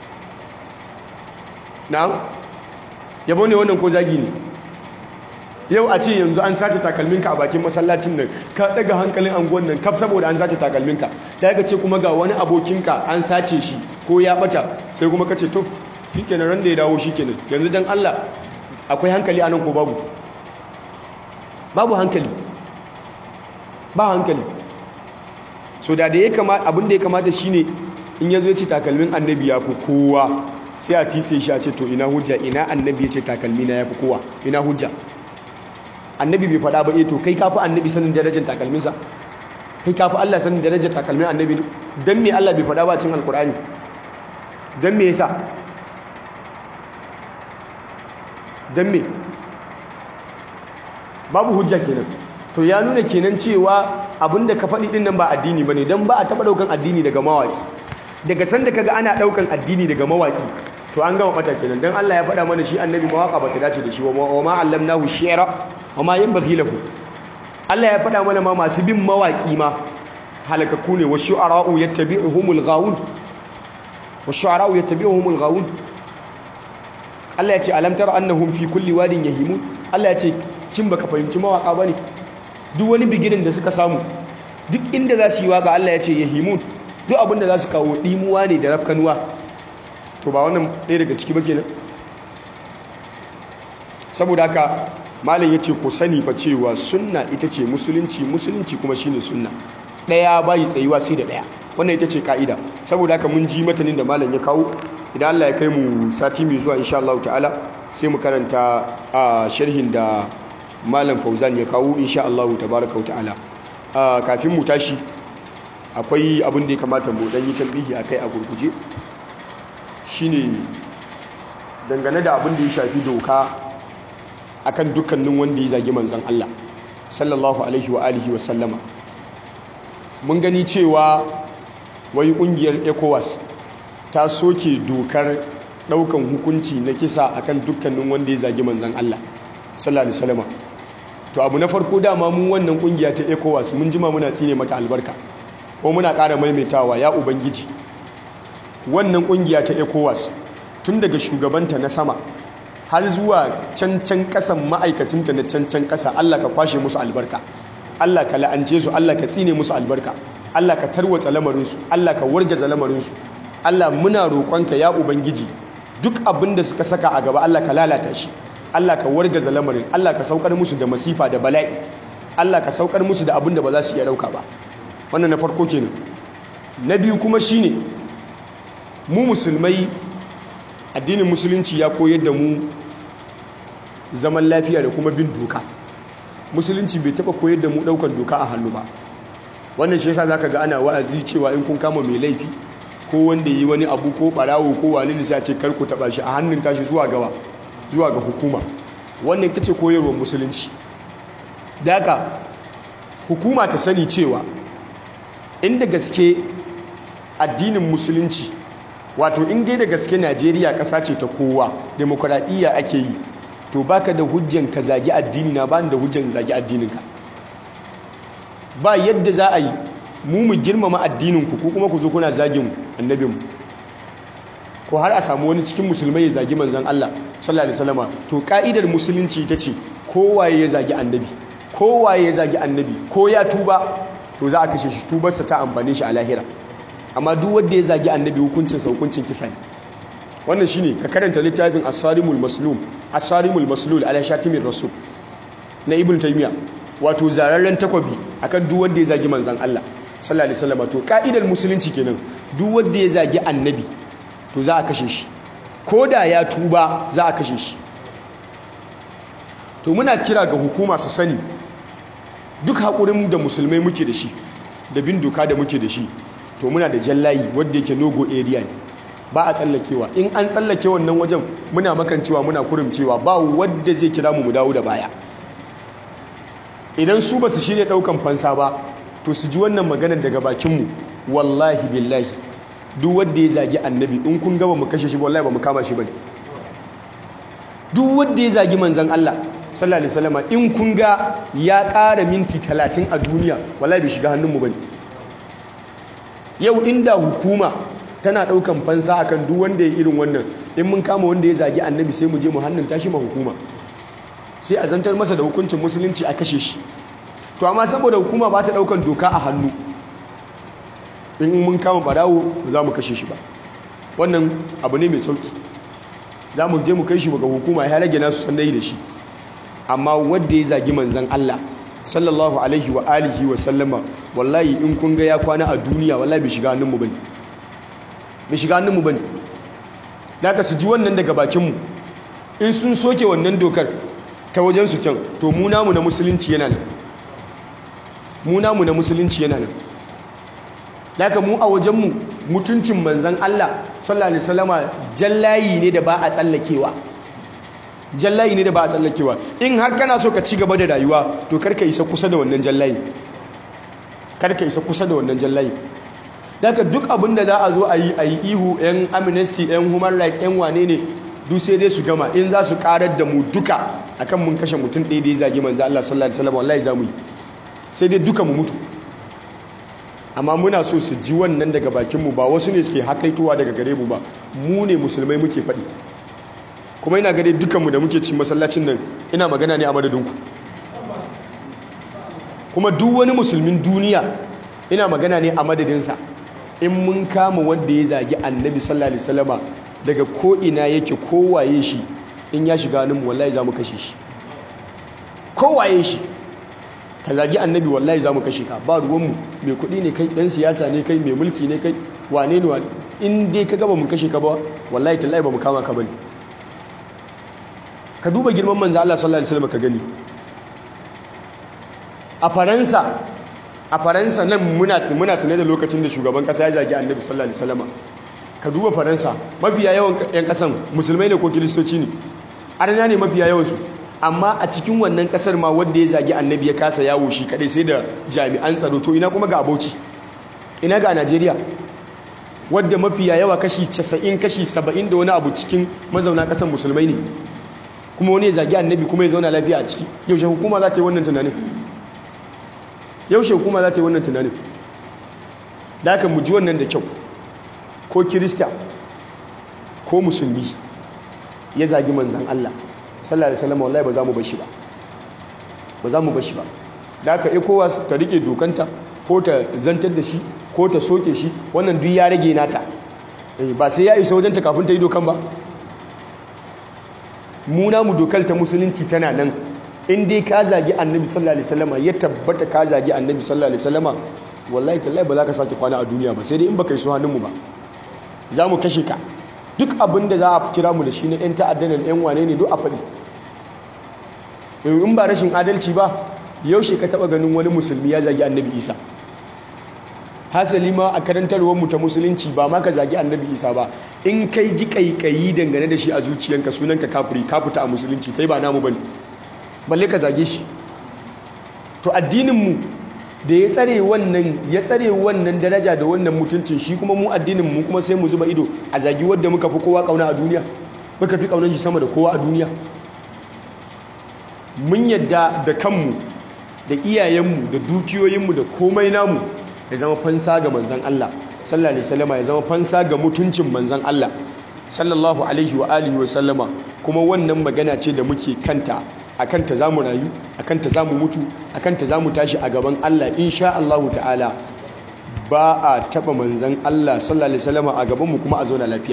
Na'am, yabo ne wannan ko zagi ne? Yau a ce yanzu an sace takalminka a bakin masallacin nan, ka daga hankalin anguwan nan kaf saboda an sace takalminka, sai ka ce kuma ga wani abokinka an sace shi ko ya bata, sai kuma ka ce to shikenan ran da ya dawo shikenan. Yanzu dan Allah akwai hankali anan ko babu? Babu hankali, ba hankali. So da da ya kamata, abin da ya kamata shine in yazo ya ce takalmin annabi ya fi kowa, sai a titse shi a ce to ina hujja, ina annabi ya ce takalmi na ya fi kowa, ina hujja? Annabi bai faɗa ba, eh to kai kafi annabi sanin darajar takalminsa? Kai kafi Allah sanin darajar takalmin annabi ne? Dan me Allah bai faɗa ba cikin alkur'ani? Dan me yasa? Dan me? Babu hujja kenan. To ya nuna kenan cewa abinda ka faɗi din nan ba addini bane, dan ba a taɓa ɗaukan addini daga mawaki. Daga sanda kaga ana ɗaukan addini daga mawaki, to an gama mata kenan. Dan Allah ya faɗa mana shi annabi mawaka ba ta dace da shi, wa ma allamnahu shi'ra wa ma yanbaghi lahu. Allah ya faɗa mana ma masu bin mawaki ma halakaku ne, wa shu'ara'u yattabi'uhumul ghawun, wa shu'ara'u yattabi'uhumul ghawun. Allah ya ce alam tara annahum fi kulli wadin yahimun. Allah ya ce shin baka fahimci mawaka bane? Duk wani bigirin da suka samu, duk inda za su yi waka, Allah ya ce yahimun, duk abinda za su kawo dimuwa ne da rafkanuwa. To ba wannan ɗaya daga ciki ba kenan? Saboda haka malam yace ku sani fa cewa sunna ita ce musulunci, musulunci kuma shine sunna. Daya bai tsayuwa sai da daya. Wannan ita ce kaida. Saboda haka mun ji matanin da malam ya kawo. Idan Allah ya kai mu sati mai zuwa insha Allah ta'ala sai mu karanta a sharhin da malam Fauzan ya kawo insha Allah tabaaraka wa ta'ala. Kafin mu tashi akwai abin da ya kamata mu dan yi tambihi akai a gurguje. Shine dangane da abin da ya shafi doka akan dukkanin wanda ya zagi manzon Allah sallallahu alaihi wa alihi wa sallama. Mun gani cewa wai kungiyar ECOWAS ta soke dokar daukan hukunci na kisa akan dukkanin wanda ya zagi manzon Allah sallallahu alaihi wa sallama. To abu na farko dama mu wannan kungiya ta ECOWAS mun jima muna tsine mata albarka, ko muna ƙara maimaitawa ya ubangiji wannan kungiya ta ECOWAS tun daga shugabanta na sama har zuwa cancan kasan ma'aikacinta na cancan kasa, Allah ka kwashe musu albarka, Allah ka la'ance su, Allah ka tsine musu albarka, Allah ka tarwatsa lamarinsu, Allah ka wargaza lamarinsu. Allah muna roƙonka ya ubangiji duk abin da suka saka a gaba Allah ka lalata shi, Allah ka wargaza lamarin, Allah ka saukar musu da masifa da bala'i, Allah ka saukar musu da abin da ba za su iya dauka ba. Wannan na farko kenan. Na biyu kuma shine mu musulmai, addinin musulunci ya koyar da mu zaman lafiya da kuma bin doka. Musulunci bai taba koyar da mu daukan doka a hannu ba. Wannan shi yasa zaka ga ana wa'azi cewa in kun kama mai laifi ko wanda yi wani abu ko barawo ko wani ne sai a ce kar ku taba shi, a hannun tashi zuwa gawa zuwa ga hukuma. Wannan ita ce koyarwar musulunci. Daga hukuma ta sani cewa inda gaske addinin musulunci, wato in dai da gaske Najeriya ƙasa ce ta kowa, demokradiyya ake yi, to baka da hujjan ka zagi addini na, ba ni da hujjan zagi addininka. Ba yadda za a yi mu mu girmama addininku ko kuma ku zo kuna zagin annabinmu. ko har a samu wani cikin musulmai ya zagi manzon Allah sallallahu alaihi wasallama to ka'idar musulunci ita ce kowaye ya zagi annabi kowaye ya zagi annabi ko ya tuba to za a kashe shi tubarsa ta amfane shi a lahira amma duk wanda ya zagi annabi hukuncinsa hukuncin kisa ne wannan shine ka karanta littafin as-sarimul maslum as-sarimul maslul ala shatimir rasul na ibn taymiya wato zararren takwabi akan duk wanda ya zagi manzon Allah sallallahu alaihi wasallam to ka'idar musulunci kenan duk wanda ya zagi annabi to za a kashe shi koda ya tuba za a kashe shi to muna kira ga hukuma su sani duk hakurin da musulmai muke da shi da bin doka da muke da shi to muna da jallayi wanda yake nogo area ne ba a tsallakewa in an tsallake wannan wajen muna makancewa muna kurumcewa ba wanda zai kira mu mu dawo da baya idan su ba su shirya daukan fansa ba to su ji wannan maganar daga bakinmu wallahi billahi duk wanda ya zagi annabi in kun gaba mu kashe shi wallahi ba mu kama shi bane duk wanda ya zagi manzon Allah sallallahu alaihi wasallam in kun ga ya ƙara minti talatin a duniya wallahi bai shiga hannunmu bane yau inda hukuma tana daukan fansa akan duk wanda ya irin wannan in mun kama wanda ya zagi annabi sai mu je mu hannun tashi ma hukuma sai a zantar masa da hukuncin musulunci a kashe shi to amma saboda hukuma ba ta daukan doka a hannu in mun kama barawo ba za mu kashe shi ba wannan abu ne mai sauki za mu je mu kai shi ga hukuma ya rage nasu sandai da shi amma wanda ya zagi manzon Allah sallallahu alaihi wa alihi wa sallama wallahi in kun ga ya kwana a duniya wallahi bai shiga hannunmu bane bai shiga hannunmu bane daga su ji wannan daga bakinmu in sun soke wannan dokar ta wajen su can to mu namu na musulunci yana nan mu namu na musulunci yana nan daga mu a wajenmu mutuncin manzan Allah sallallahu alaihi wasallama jallayi ne da ba a tsallakewa jallayi ne da ba a tsallakewa in har kana so ka ci gaba da rayuwa to karka isa kusa da wannan jallayi karka isa kusa da wannan jallayi daga duk abin da za a zo a yi a yi ihu yan amnesty yan human rights yan wane ne duk sai dai su gama in za su karar da mu duka akan mun kashe mutum ɗaya da ya zagi manzo Allah sallallahu alaihi wasallam wallahi za mu yi sai dai duka mu mutu amma muna so su ji wannan daga bakin mu ba wasu ne suke hakaitowa daga gare mu ba mu ne musulmai muke faɗi kuma ina gare dukan mu da muke cin masallacin nan ina magana ne a madadin ku kuma duk wani musulmin duniya ina magana ne a madadinsa in mun kama wanda ya zagi annabi sallallahu alaihi wasallama daga ko ina yake kowaye shi in ya shiga hannun wallahi za mu kashe shi kowaye shi ka zagi annabi wallahi za mu kashe ka ba ruwanmu mai kuɗi ne kai ɗan siyasa ne kai mai mulki ne kai wane ne wane in dai ka gaba mu kashe ka ba wallahi tallahi ba mu kama ka bane ka duba girman manzo Allah sallallahu alaihi wasallam ka gani a Faransa a Faransa nan muna muna tunai da lokacin da shugaban kasa ya zagi annabi sallallahu alaihi wasallam ka duba Faransa mafiya yawan yan kasan musulmai ne ko kiristoci ne arna ne mafiya yawan su amma a cikin wannan kasar ma wanda ya zagi annabi ya kasa yawo shi kadai sai da jami'an tsaro to ina kuma ga Bauchi ina ga Najeriya wadda mafiya yawa kashi casa'in kashi saba'in da wani abu cikin mazauna kasar musulmai ne kuma wani ya zagi annabi kuma ya zauna lafiya a ciki yaushe hukuma za ta yi wannan tunanin yaushe hukuma za ta yi wannan tunanin da aka mu ji wannan da kyau ko kirista ko musulmi ya zagi manzan Allah sallallahu alaihi wasallam wallahi ba za mu bashi ba ba za mu bashi ba da aka ECOWAS ta rike dokanta ko ta zantar da shi ko ta soke shi wannan duk ya rage nata ba sai ya isa wajen ta kafin ta yi dokan ba mu namu dokar ta musulunci tana nan in dai ka zagi annabi sallallahu alaihi wasallam ya tabbata ka zagi annabi sallallahu alaihi wasallam wallahi tallahi ba za ka sake kwana a duniya ba sai dai in baka yi su hannunmu ba za mu kashe ka duk abin da za a kira mu da shi na yan ta'addan yan wane ne duk a faɗi in ba rashin adalci ba yaushe ka taɓa ganin wani musulmi ya zagi annabi isa hasali ma a karantarwar mu ta musulunci ba ma ka zagi annabi isa ba in kai ji kaikayi dangane da shi a zuciyanka sunanka kafiri ka fita a musulunci kai ba namu bane balle ka zage shi to addinin mu da ya tsare wannan ya tsare wannan daraja da wannan mutuncin shi kuma mu addinin mu kuma sai mu zuba ido a zagi wanda muka fi kowa kauna a duniya muka fi kaunar shi sama da kowa a duniya mun yadda da kanmu da iyayenmu da dukiyoyinmu da komai namu ya zama fansa ga manzan Allah sallallahu alaihi wasallam ya zama fansa ga mutuncin manzan Allah sallallahu alaihi wa alihi wa sallama, kuma wannan magana ce da muke kanta, a kanta za mu rayu, a kanta za mu mutu, a kanta za mu tashi a gaban Allah insha Allah ta'ala. Ba a taɓa manzan Allah sallallahu alaihi wa sallama a gabanmu kuma a zauna lafiya.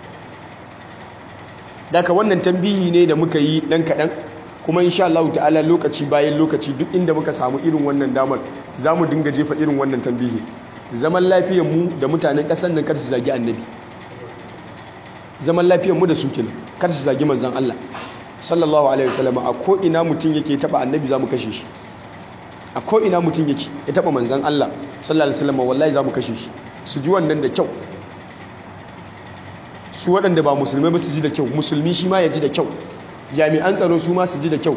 Daga wannan tambihi ne da muka yi ɗan kaɗan, kuma insha Allah ta'ala lokaci bayan lokaci duk inda muka samu irin wannan damar za mu dinga jefa irin wannan tambihi. Zaman lafiyar mu da mutanen ƙasar nan kar su zagi annabi, zaman lafiyar mu da su kenan kar su zagi manzan Allah sallallahu alaihi wasallam. A ko ina mutum yake taba annabi za mu kashe shi, a ko ina mutum yake ya taba manzan Allah sallallahu alaihi wasallam wallahi za mu kashe shi. Su ji wannan da kyau, su waɗanda ba musulmai ba su ji da kyau, musulmi shi ma ya ji da kyau, jami'an tsaro su ma su ji da kyau.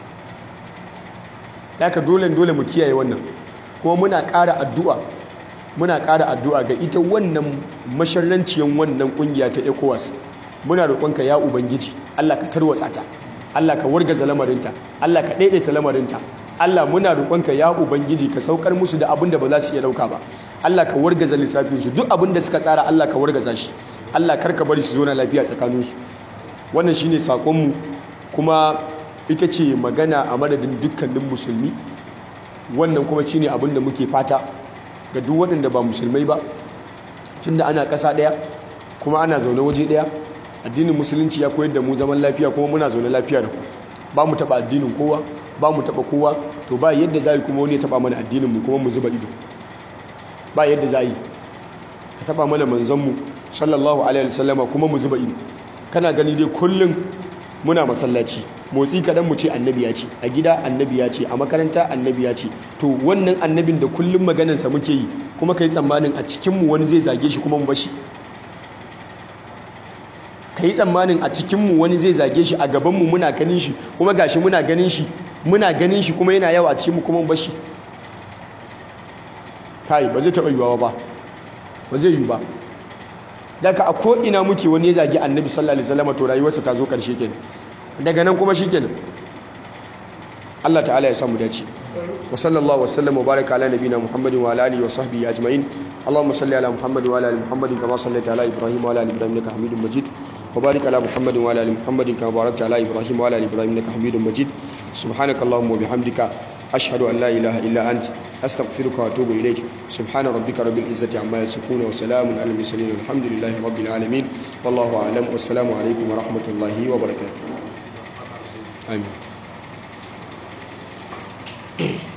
Haka dole dole mu kiyaye wannan, kuma muna ƙara addu'a muna ƙara addu'a ga ita wannan masharranciyar wannan ƙungiya ta ECOWAS. Muna roƙonka ya ubangiji Allah ka tarwatsa ta, Allah ka wargaza lamarinta, Allah ka daidaita lamarinta. Allah muna roƙonka ya ubangiji ka saukar musu da abin da ba za su iya dauka ba. Allah ka wargaza lissafinsu, duk abin da suka tsara Allah ka wargaza shi. Allah karka bari su zo na lafiya tsakaninsu. Wannan shine sakonmu, kuma ita ce magana a madadin dukkanin musulmi. Wannan kuma shine abin da muke fata ga duk waɗanda ba musulmai ba, tunda ana ƙasa ɗaya kuma ana zaune waje ɗaya. Addinin musulunci ya koyar da mu zaman lafiya, kuma muna zaune lafiya da ku. Ba mu taɓa addinin kowa, ba mu taɓa kowa, to ba yadda za yi kuma wani ya taɓa mana addininmu kuma mu zuba ido. Ba yadda za yi ka taɓa mana manzanmu sallallahu alaihi wasallama kuma mu zuba ido. Kana gani dai kullum muna masallaci, motsi kadan mu ce annabi ya ce, a gida annabi ya ce, a makaranta annabi ya ce. To wannan annabin da kullum maganarsa muke yi, kuma kai tsammanin a cikinmu wani zai zage shi kuma mu bashi? Kai tsammanin a cikinmu wani zai zage shi a gabanmu muna ganin shi, kuma gashi muna ganin shi muna ganin shi kuma yana yawa a cikinmu kuma mu bashi? Kai ba zai taɓa yiwuwa ba, ba zai yiwu ba. Daga a ko'ina muke wani ya zagi annabi sallallahu alaihi wasallam to rayuwarsa ta zo ƙarshe kenan, daga nan kuma shi kenan. Allah ta'ala ya samu dace. Wa sallallahu wasallam wa baraka ala nabina Muhammadin wa ala alihi wa sahbihi ajma'in. Allahumma salli ala Muhammadin wa ala ali Muhammadin kama sallaita ala Ibrahim wa ala ali Ibrahim innaka Hamidum Majid. Wa barik ala Muhammadin wa ala ali Muhammadin kama barakta ala Ibrahim wa ala ali Ibrahim innaka Hamidum Majid. Subhanakallahumma wa bihamdika ashhadu an la ilaha illa anta astaghfiruka wa atubu ilayk. Subhana rabbika rabbil izzati amma yasifun wa salamun alal mursalin walhamdulillahi rabbil alamin. Wallahu a'lam. Wassalamu alaikum wa rahmatullahi wa barakatuh. Amin.